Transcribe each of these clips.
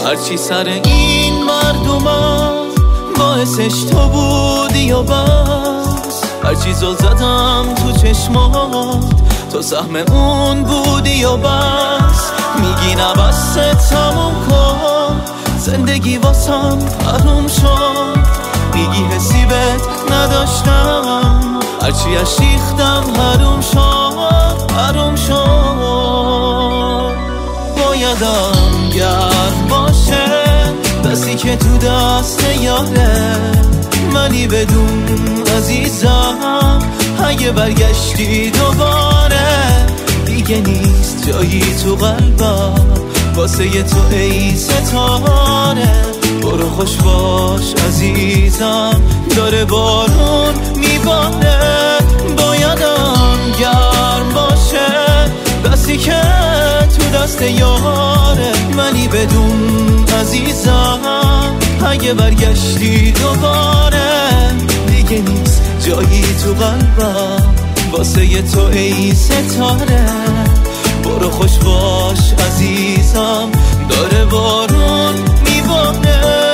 هرچی سر این مردمم باعثش تو بودی و بس، هرچی زل زدم تو چشمات تو سهم اون بودی و بس. میگی نبسته تموم کن زندگی واسم حروم شد، میگی حسی بهت نداشتم هرچی از ریختم حروم شد حروم شد. بایدم گرم باشه دستی که تو دست یاره، ولی بدون عزیزم اگه برگشتی دوباره دیگه نیست جایی تو قلبم واسه تو ای ستاره. برو خوش باش عزیزم داره بارون میباره. بایدم گرم باشه دستی که تو دست یاره، ولی بدون عزیزم اگه برگشتی دوباره دیگه نیست جایی تو قلبم واسه تو ای ستاره. برو خوش باش عزیزم داره بارون میباره.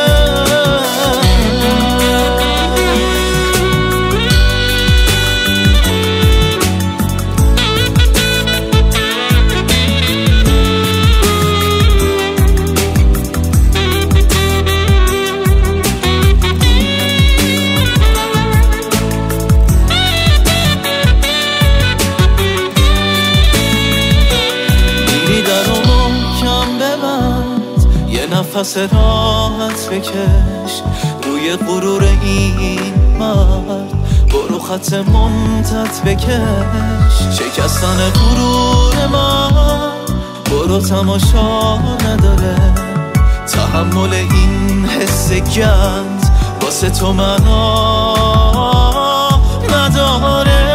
نفس راحت بکش روی غرور این مرد، برو خط ممتد بکش شکستن غرور من. برو تماشا نداره تحمل این حس گند واسه تو معنا نداره.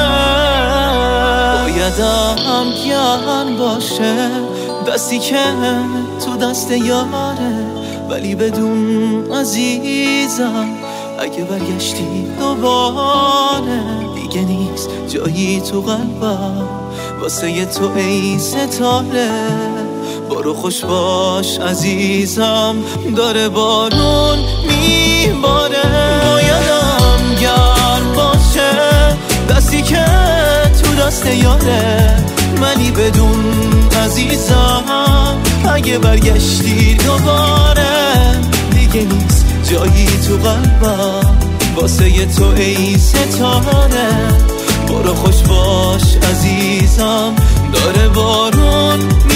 بایدم گرم باشه دستی که تو دست یاره، ولی بدون عزیزم اگه برگشتی دوباره دیگه نیست جایی تو قلبم واسه تو ای ستاره. برو خوش باش عزیزم داره بارون میباره. بایدم گرم باشه دستی که تو دست یاره، ولی بدون عزیزم اگه برگشتی دوباره دیگه نیست جایی تو قلبم واسه تو ای ستاره. برو خوش باش عزیزم داره بارون